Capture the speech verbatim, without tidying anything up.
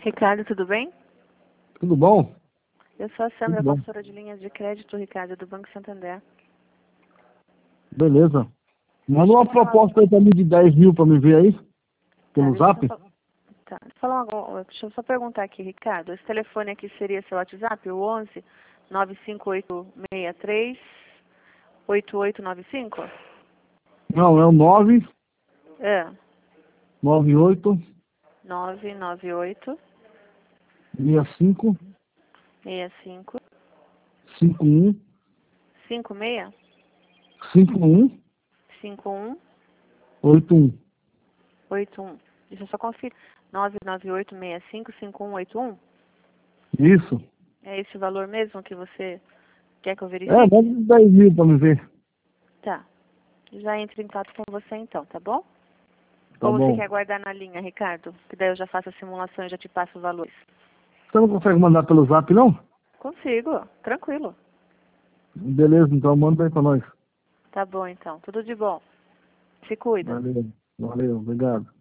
Ricardo, tudo bem? Tudo bom? Eu sou a Sandra, Tudo bom. consultora de linhas de crédito, Ricardo, do Banco Santander. Beleza. Manda Deixa uma eu falar... proposta aí pra mim de dez mil pra me ver aí, Tá, pelo deixa eu zap. só, fa- tá, deixa eu falar uma... deixa eu só perguntar aqui, Ricardo. Esse telefone aqui seria seu WhatsApp, o onze nove cinco oito seis três oito oito nove cinco? Não, é o nove É, nove oito nove nove oito seis cinco seis cinco cinco um cinco seis cinco um cinco um oito um. oito um. Deixa eu só conferir. nove nove oito seis cinco cinco um oito um? Isso. É esse o valor mesmo que você quer que eu É, verifique? manda de dez mil pra me ver. Tá. Já entro em contato com você então, tá bom? Tá Ou você bom. quer guardar na linha, Ricardo? Que daí eu já faço a simulação e já te passo os valores. Você não consegue mandar pelo zap, não? Consigo, tranquilo. Beleza, então manda aí pra nós. Tá bom então, tudo de bom. Se cuida. Valeu. Valeu, obrigado.